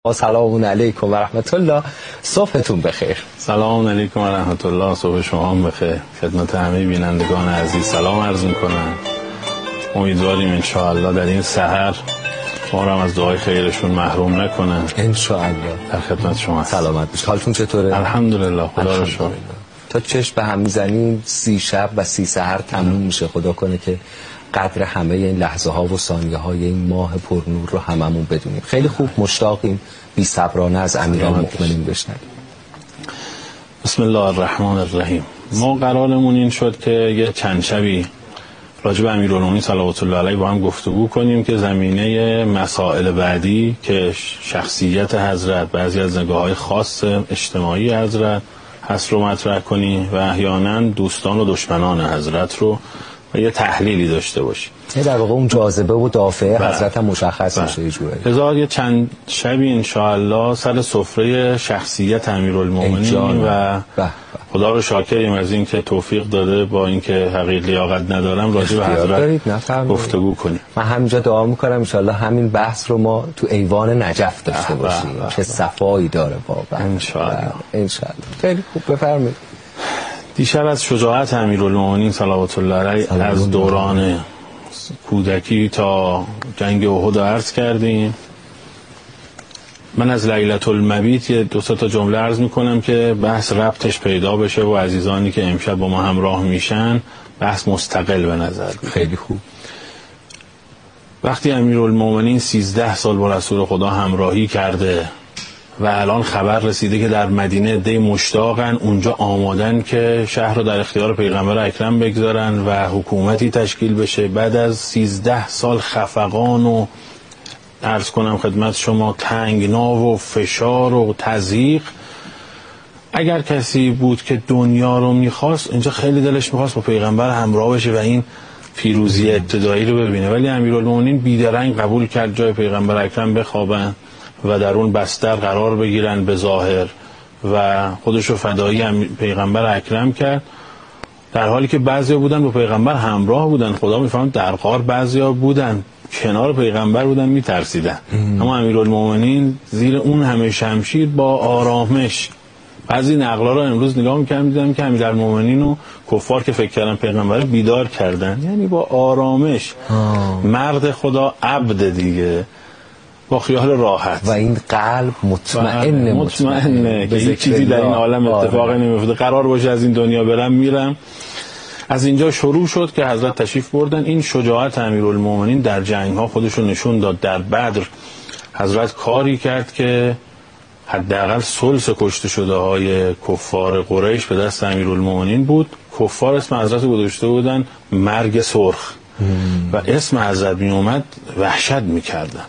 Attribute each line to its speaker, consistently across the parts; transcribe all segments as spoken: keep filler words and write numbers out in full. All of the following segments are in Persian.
Speaker 1: سلام علیکم و رحمت الله. صبحتون بخیر.
Speaker 2: سلام علیکم و رحمت الله. صبح شما هم بخیر. خدمت همه بینندگان عزیز سلام عرض میکنم. امیدواریم انشاءالله در این سحر ما را از دعای خیرشون محروم نکنن
Speaker 1: انشاءالله.
Speaker 2: در خدمت شما.
Speaker 1: سلامت باشید. حالتون چطوره؟
Speaker 2: الحمدلله خدا رو شکر.
Speaker 1: تا چشم به هم میزنیم سی شب و سی سحر تموم میشه. خدا کنه که قدر همه این لحظه ها و ثانیه های این ماه پرنور رو هممون بدونیم. خیلی خوب، مشتاقیم بی صبرانه از امیرالمؤمنین بشنویم.
Speaker 2: بسم الله الرحمن الرحیم. ما قرارمون این شد که یه چند شبی راجع به امیرالمؤمنین صلوات الله علیه با هم گفتگو کنیم که زمینه مسائل بعدی که شخصیت حضرت، بعضی از نگاه‌های خاص اجتماعی حضرت هست رو مطرح کنیم و احیانا دوستان و دشمنان حضرت رو و یه تحلیلی داشته باشیم.
Speaker 1: یه در واقع اون جاذبه و دافعه حضرت هم مشخص
Speaker 2: بله.
Speaker 1: میشه. یه جوری
Speaker 2: هزار یه چند شبی انشاءالله سر سفره شخصیت امیرالمؤمنین و خدا رو شاکریم از این که توفیق داده با اینکه حقیقی لیاقت ندارم راجع به حضرت گفتگو کنیم.
Speaker 1: من همینجا دعا میکنم انشاءالله همین بحث رو ما تو ایوان نجف داشته باشیم. چه صفایی داره واقعا
Speaker 2: انشاءالله.
Speaker 1: انشاءالله. خیلی خوب، بفرمایید.
Speaker 2: دیشب از شجاعت امیرالمؤمنین صلوات الله علیه از دوران کودکی تا جنگ احد عرض کردیم. من از لیلة المبیت یه دو تا جمله عرض میکنم که بحث ربطش پیدا بشه و عزیزانی که امشب با ما همراه میشن بحث مستقل به نظر بیاد.
Speaker 1: خیلی خوب.
Speaker 2: وقتی امیرالمؤمنین سیزده سال با رسول خدا همراهی کرده و الان خبر رسیده که در مدینه عده مشتاقن اونجا آمادن که شهر رو در اختیار پیغمبر اکرم بگذارن و حکومتی تشکیل بشه، بعد از سیزده سال خفقان و عرض کنم خدمت شما تنگنا و فشار و تضییق، اگر کسی بود که دنیا رو میخواست اینجا خیلی دلش میخواست با پیغمبر همراه بشه و این پیروزی ابتدایی رو ببینه، ولی امیرالمؤمنین بیدرنگ قبول کرد جای پیغمبر اکرم بخوابن و در اون بستر قرار بگیرن به ظاهر و خودش رو فدایی پیغمبر اکرم کرد، در حالی که بعضیا بودن با پیغمبر همراه بودن. خدا میفهمد در غار بعضیا بودن کنار پیغمبر بودن میترسیدن، اما امیرالمؤمنین زیر اون همه شمشیر با آرامش. بعضی نقلا رو امروز نگاه می‌کردم دیدم که امیرالمؤمنین و کفار که فکر کردن پیغمبر بیدار کردن، یعنی با آرامش. آه. مرد خدا عبد دیگه با خیال راحت
Speaker 1: و این قلب مطمئن
Speaker 2: مطمئنه که هیچ چیزی در این عالم اتفاقی نمیفته، قرار باشه از این دنیا برم میرم. از اینجا شروع شد که حضرت تشریف بردن. این شجاعت امیرالمؤمنین در جنگ ها خودش رو نشون داد. در بدر حضرت کاری کرد که حداقل ثلث کشته شده های کفار قریش به دست امیرالمؤمنین بود. کفار اسم حضرت گذاشته بودن مرگ سرخ و اسم حضرت می اومد وحشت میکردن.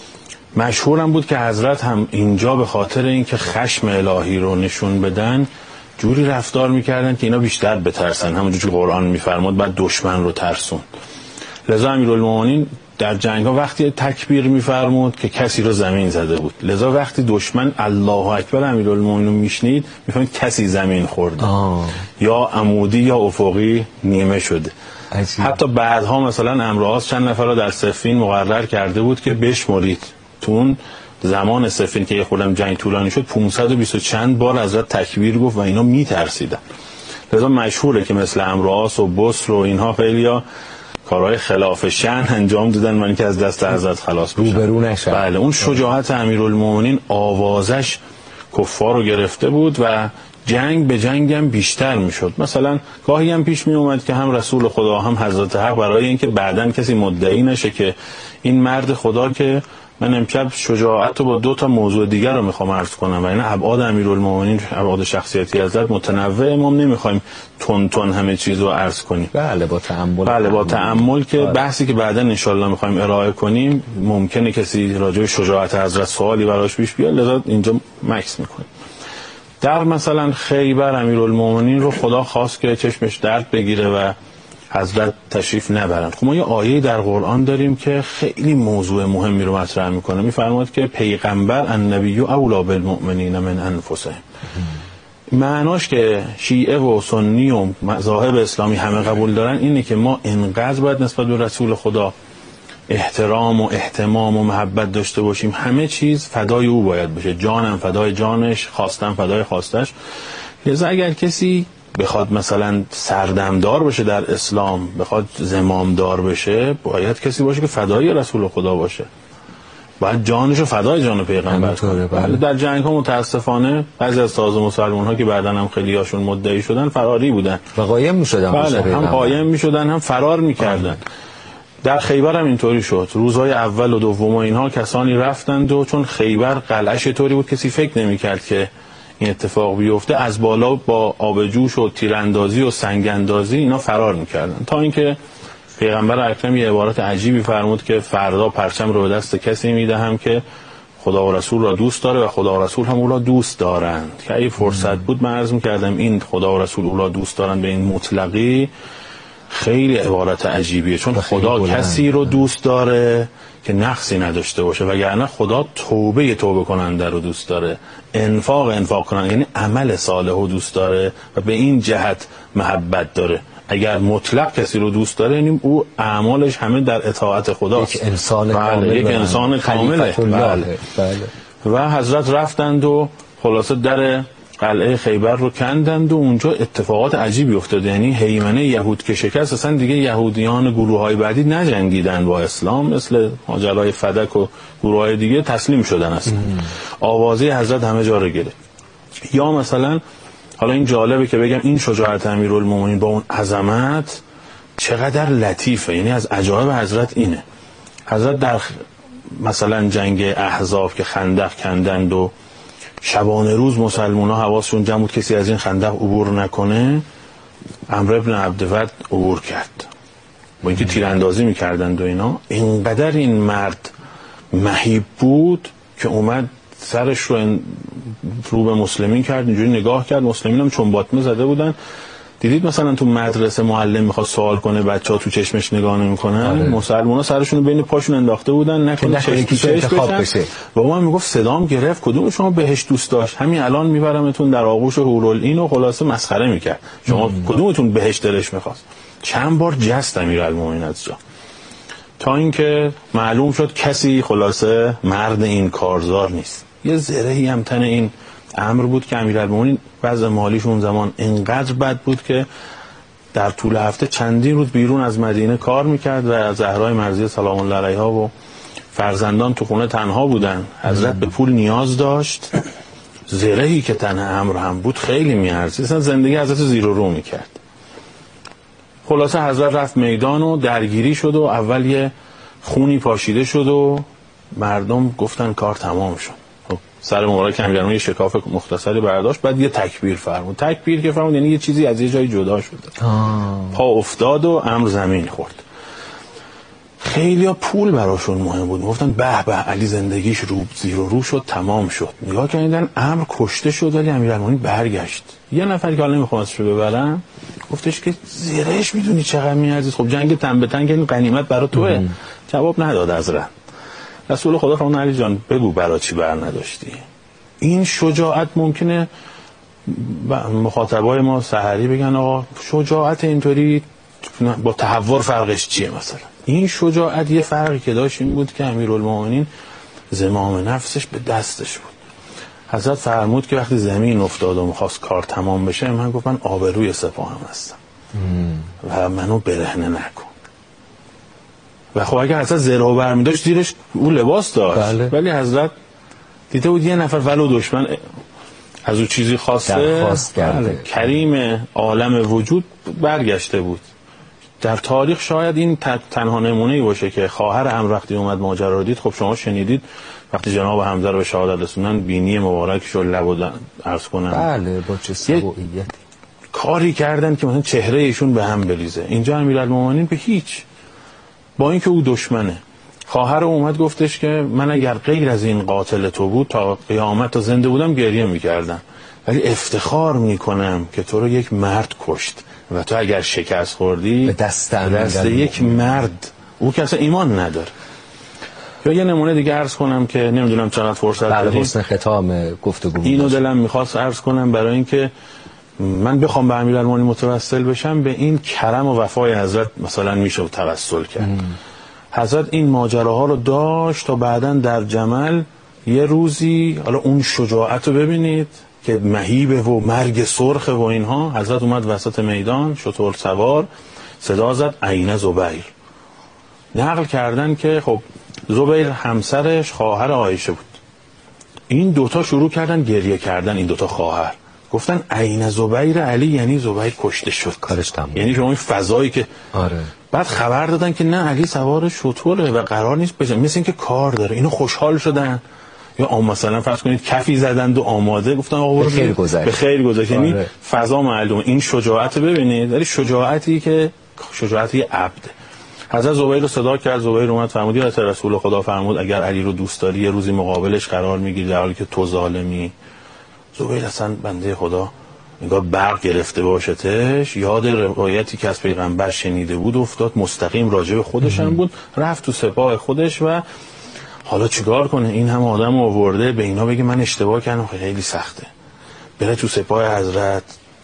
Speaker 2: مشهورم بود که حضرت هم اینجا به خاطر اینکه خشم الهی رو نشون بدن جوری رفتار میکردن که اینا بیشتر بترسن، همونجوری که قرآن میفرماد بعد دشمن رو ترسون. لذا امیرالمؤمنین در جنگ ها وقتی تکبیر میفرمود که کسی رو زمین زده بود، لذا وقتی دشمن الله اکبر امیرالمؤمنین رو میشنید میفهمید کسی زمین خورده. آه. یا عمودی یا افقی نیمه شده. عجیب. حتی بعدها مثلا امراض چند نفر رو در صفین مقرر کرده بود که بشمرید. تو اون زمان صفین که یه خودم جنگ طولانی شد پانصد و بیست و چند بار حضرت تکبیر گفت و اینا میترسیدن. لذا مشهوره که مثل امراض و بصر و اینها خیلیا کارهای خلاف شأن انجام دادن من که از دست حضرت خلاص بشن.
Speaker 1: روبرو نشن.
Speaker 2: بله، اون شجاعت امیرالمؤمنین آوازش کفار رو گرفته بود و جنگ به جنگ هم بیشتر میشد. مثلا گاهی هم پیش می اومد که هم رسول خدا هم حضرت حق برای اینکه بعدن کسی مدعی نشه که این مرد خدا که من امشب شجاعت رو با دو تا موضوع دیگر رو میخوام عرض کنم و این ابعاد امیرالمؤمنین، ابعاد شخصیتی حضرت متنوع، ما نمیخوایم تون تون همه چیز رو عرض کنیم.
Speaker 1: بله با تأمل.
Speaker 2: بله با تأمل که بحثی که بعدا انشالله میخوایم ارائه کنیم ممکنه کسی راجع به شجاعت حضرت سوالی براش پیش بیاد، لذا اینجا مکس میکنیم. در مثلا خیبر امیرالمؤمنین رو خدا خواست که چشمش درد بگیره و حضرت تشریف نبرند. خب ما یه آیه در قرآن داریم که خیلی موضوع مهمی رو مطرح میکنه. میفرماد که پیغمبر النبی اولی بالمؤمنین من انفسهم. معناش که شیعه و سنی و مذاهب اسلامی همه قبول دارن اینه که ما انقدر باید نسبت به رسول خدا احترام و اهتمام و محبت داشته باشیم، همه چیز فدای او باید بشه، جانم فدای جانش، خواستم فدای خواستش. لذا اگر کسی بخواد مثلا سردمدار بشه در اسلام، بخواد زمامدار بشه، باید کسی باشه که فدای رسول خدا باشه، باید جانشو فدای جان پیغمبر کنه. بله. در جنگ ها متاسفانه بعضی از تازه مسلمان ها که بعدن هم خیلی هاشون مدعی شدن فراری بودن و
Speaker 1: قایم میشدن.
Speaker 2: بله، هم قایم میشدن هم فرار میکردن. در خیبر هم اینطوری شد. روزهای اول و دوم و اینها کسانی رفتند و چون خیبر قلعه‌اش طوری بود کسی فکر نمیکرد که این اتفاق بیفته، از بالا با آب جوش و تیراندازی و سنگاندازی اینا فرار میکردن، تا اینکه پیغمبر اکرم یه عبارت عجیبی فرمود که فردا پرچم رو به دست کسی میدهم که خدا و رسول را دوست داره و خدا و رسول هم او را دوست دارند. که اگه فرصت بود من عرض میکردم این خدا و رسول او را دوست دارند به این مطلقی خیلی عبارت عجیبیه، چون خدا کسی رو دوست داره که نقصی نداشته باشه، وگرنه خدا توبه توبه کننده رو دوست داره، انفاق انفاق کننده، یعنی عمل صالح رو دوست داره و به این جهت محبت داره. اگر مطلق کسی رو دوست داره یعنی او اعمالش همه در اطاعت خداست.
Speaker 1: یک انسان
Speaker 2: بله،
Speaker 1: کامل،
Speaker 2: یک انسان کامله.
Speaker 1: بله. بله.
Speaker 2: و حضرت رفتند و خلاصه در قلعه خیبر رو کندند و اونجا اتفاقات عجیبی افتاد. یعنی هیمنه یهود که شکست، اصلا دیگه یهودیان گروه های بعدی نجنگیدن با اسلام، مثل ماجرای فدک و گروه های دیگه تسلیم شدن اصلا. آوازه حضرت همه جا رو گرفت. یا مثلا حالا این جالبه که بگم این شجاعت امیرالمومنین با اون عظمت چقدر لطیفه، یعنی از عجایب حضرت اینه. حضرت در مثلا جنگ احزاب که خندق کندند و شبانه روز مسلمان ها حواسشون جمع بود کسی از این خندق عبور نکنه، عمرو ابن عبدود عبور کرد، با اینکه تیراندازی میکردند و اینا. اینقدر این مرد مهیب بود که اومد سرش رو رو به مسلمین کرد، اینجوری نگاه کرد، مسلمین هم چون باطمه زده بودن. دیدید مثلا تو مدرسه معلم میخواد سوال کنه بچه‌ها تو چشمش نگاه نمی‌کنن، مسلمان‌ها سرشون رو بین پاشون انداخته بودن نکنه چشم تو چشم بشه. و اون میگفت صدام گرفت کدوم شما بهش دوست داشت، همین الان میبرمتون در آغوش هورالعین و خلاصه مسخره میکرد، شما کدومتون بهش دلش میخواست. چند بار جست امیرالمومنین از جا، تا اینکه معلوم شد کسی خلاصه مرد این کارزار نیست. یه زرهی هم تن این امر بود که امیرالمومنین وضع مالیش اون زمان انقدر بد بود که در طول هفته چندین روز بیرون از مدینه کار میکرد و زهرای مرضیه سلام الله علیها و فرزندان تو خونه تنها بودن. حضرت به پول نیاز داشت، زرهی که تن امر هم بود خیلی میارزید، اصلا زندگی حضرت زیر و رو میکرد. خلاصه حضرت رفت میدان و درگیری شد و اول یه خونی پاشیده شد و مردم گفتن کار تمام شد. سر مبارک امیرالمومنین یه شکاف مختصری برداشت، بعد یه تکبیر فرمود. تکبیر که فرمود یعنی یه چیزی از یه جای جدا شده. آه. پا افتاد و امر زمین خورد. خیلیا پول براشون مهم بود، گفتن به به علی زندگیش رو زیر و رو شد، تمام شد. نگاه کردن امر کشته شد ولی امیرالمومنین برگشت. یه نفر که حالا نمیخواستش ببرن گفتش که زیرش میدونی چقدر میارزید، خب جنگ تن به تن که این غنیمت برای توئه. جواب نداد حضرت. رسول خدا فرمود علی جان بگو برای چی بر نداشتی. این شجاعت ممکنه مخاطبای ما سحری بگن آقا شجاعت اینطوری با تحور فرقش چیه؟ مثلا این شجاعت یه فرقی که داشت این بود که امیرالمومنین زمام نفسش به دستش بود. حضرت فرمود که وقتی زمین افتاد و می‌خواست کار تمام بشه، من گفت من آبروی سپاهم هستم و منو برهنه نکن. و خب اگه حضرت زرو برمی داشت زیرش او لباس داشت. بله. ولی حضرت دیده بود یه نفر ولو دشمن از او چیزی خواسته، بله. کریم عالم وجود برگشته بود. در تاریخ شاید این تنها نمونه‌ای باشه که خواهر امر وقتی اومد ماجرا رو دید، خب شما شنیدید وقتی جناب حمزه رو به شهادت رسوندن بینی مبارکش رو لب عرض کنن،
Speaker 1: بله با چه سبوعیتی
Speaker 2: کاری کردن که مثلا چهره ایشون به هم بریزه. اینجا امیرالمومنین به هیچ، با اینکه او دشمنه، خواهر اومد گفتش که من اگر غیر از این قاتل تو بود تا قیامت تا زنده بودم گریه میکردم، ولی افتخار میکنم که تو رو یک مرد کشت و تو اگر شکست خوردی
Speaker 1: به دست,
Speaker 2: دست یک مرد، او که اصلا ایمان نداره. یا یه نمونه دیگه عرض کنم که نمیدونم چقدر فرصت داریم،
Speaker 1: حسن ختام گفتگو
Speaker 2: اینو دلم میخواست عرض کنم برای اینکه من بخوام به امیرالمومنین متوسل بشم، به این کرم و وفای حضرت مثلا میشه توسل کرد. حضرت این ماجراها رو داشت تا بعداً در جمل یه روزی، حالا اون شجاعت رو ببینید که مهیبه و مرگ سرخه و اینها، حضرت اومد وسط میدان شتر سوار، صدا زد عین زبیر. نقل کردن که خب زبیر همسرش خواهر عایشه بود. این دوتا شروع کردن گریه کردن، این دوتا خواهر گفتن عین زبیر علی، یعنی زبیر کشته شد،
Speaker 1: کارش تموم.
Speaker 2: یعنی شما این فضایی که
Speaker 1: آره.
Speaker 2: بعد خبر دادن که نه علی سوار شتره و قرار نیست بشه، مثل این که کار داره. اینو خوشحال شدن، یا مثلا فرض کنید کفی زدند و آماده گفتن آقا
Speaker 1: به خیر گذشت،
Speaker 2: به خیر گذشت. یعنی
Speaker 1: آره.
Speaker 2: فضا معلومه. این شجاعت ببینید، ولی شجاعتی که شجاعتی عبد. حضرت زبیر رو صدا کرد، زبیر اومد فرمود یا رسول خدا فرمود اگر علی رو دوست داری یه روزی مقابلش قرار میگیری در حالی که تو ظالمی. زبیر اصلا بنده خدا انگار برق گرفته باشتش، یاد روایتی که از پیغمبر شنیده بود افتاد، مستقیم راجع به خودش هم بود، رفت تو سپاه خودش و حالا چیکار کنه؟ این هم آدم آورده به اینا بگه من اشتباه کردم، خیلی سخته. بره تو سپاه حضرت،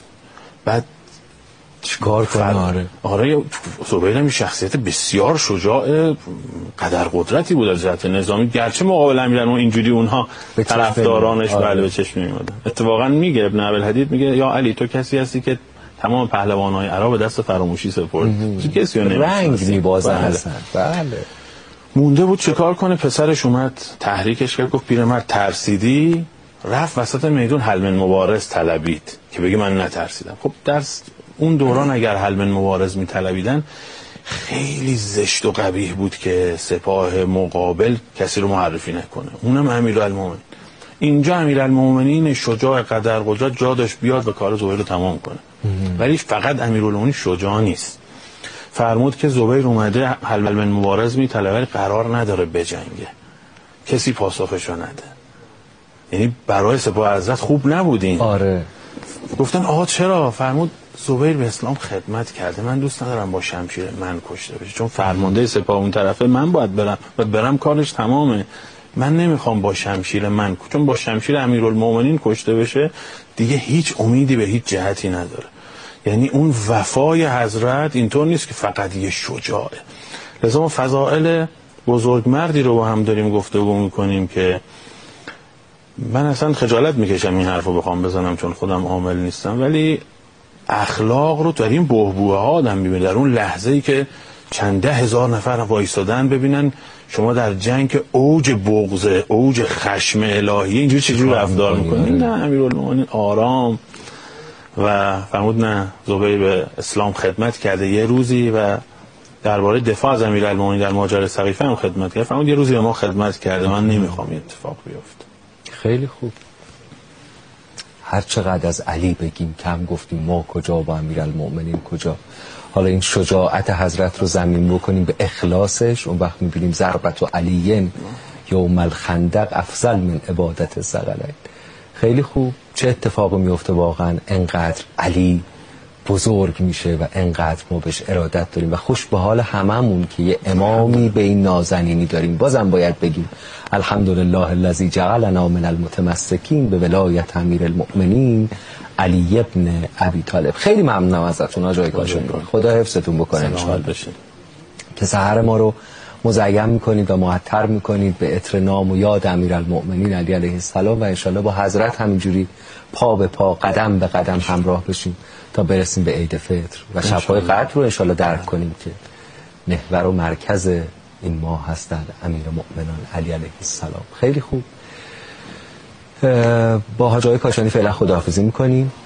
Speaker 2: بعد
Speaker 1: چیکار کنه؟ آره
Speaker 2: آره زبیر هم شخصیت بسیار شجاع قدر قدرتی بود از جهت نظامی، گرچه مقابل امیرالمومنین اینجوری اونها طرفدارانش
Speaker 1: آره.
Speaker 2: بله به چشم میومدن. اتفاقا میگه ابن ابوالحدید میگه یا علی تو کسی هستی که تمام پهلوانای عرب به دست فراموشی سپرد، کسی رو
Speaker 1: رنگ میبازن هستن. بله
Speaker 2: مونده بود چیکار کنه. پسرش اومد تحریکش کرد، گفت پیرمرد ترسیدی؟ رفت وسط میدون حل من مبارز طلبید که بگه من نترسیدم. خب در اون دوران اگر حل من مبارز میطلبیدن خیلی زشت و قبیح بود که سپاه مقابل کسی رو معرفی نکنه، اونم امیرالمومنین. اینجا امیرالمومنین شجاع قدر قدرت جا داشت بیاد و کار زبیر رو تمام کنه، ولی فقط امیرالمومنین شجاع نیست. فرمود که زبیر اومده حل من مبارز میطلبه ولی قرار نداره بجنگه، کسی پاسخشو نده. یعنی برای سپاه حضرت خوب نبودین.
Speaker 1: آره.
Speaker 2: گفتن آقا چرا؟ فرمود زبیر به اسلام خدمت کرده، من دوست ندارم با شمشیر من کشته بشه، چون فرمانده سپاه اون طرفه، من باید برم و برم کارش تمامه. من نمیخوام با شمشیر من، چون با شمشیر امیرالمومنین کشته بشه دیگه هیچ امیدی به هیچ جهتی نداره. یعنی اون وفای حضرت اینطور نیست که فقط یه شجاعه. لذا ما فضائل بزرگ مردی رو با هم داریم گفتگو میکنیم که من اصلا خجالت میکشم این حرف رو بخوام بزنم چون خودم عامل نیستم، ولی اخلاق رو در این بحبوحه ها آدم میبینه. در اون لحظه ای که چند ده هزار نفر وایستادن ببینن شما در جنگ اوج بغض، اوج خشم الهی اینجوری چجوری رفتار میکنین. نه امیرالمومنین آرام و فرمود نه زبیر به اسلام خدمت کرده یه روزی و درباره دفاع از امیرالمومنین در ماجرای سقیفه هم خدمت کرد. فرمود یه روزی به ما خدمت کرده، من نمیخوام این اتفاق بیفته.
Speaker 1: خیلی خوب. هر چقدر از علی بگیم کم گفتیم، ما کجا با امیرالمومنین کجا. حالا این شجاعت حضرت رو زمین بکنیم به اخلاصش، اون وقت میبینیم ضربت و علیین یوم الخندق افضل من عبادت الثقلین. خیلی خوب. چه اتفاقی میفته واقعا؟ انقدر علی بزرگ میشه و انقدر ما بهش ارادت داریم و خوش به حال هممون که یه امامی به این نازنینی داریم. بازم باید بگیم الحمدلله الذی جعلنا من المتمسکین به ولایت امیرالمؤمنین علی ابن ابی طالب. خیلی ممنونم ازتون آقای کاشانی، خدا حفظتون بکنه ان شاءالله که سحر ما رو مزین میکنید و معطر میکنید به عطر نام و یاد امیرالمؤمنین علی علیه السلام و ان شاءالله با حضرت همینجوری پا به پا قدم به قدم همراه بشیم تا برسیم به عید فطر و شب‌های قدر رو ان شاءالله درک کنیم که محور و مرکز این ماه هستند امیرالمؤمنان علی علیه السلام. خیلی خوب. با حاج آقای کاشانی فعلا خداحافظی میکنیم.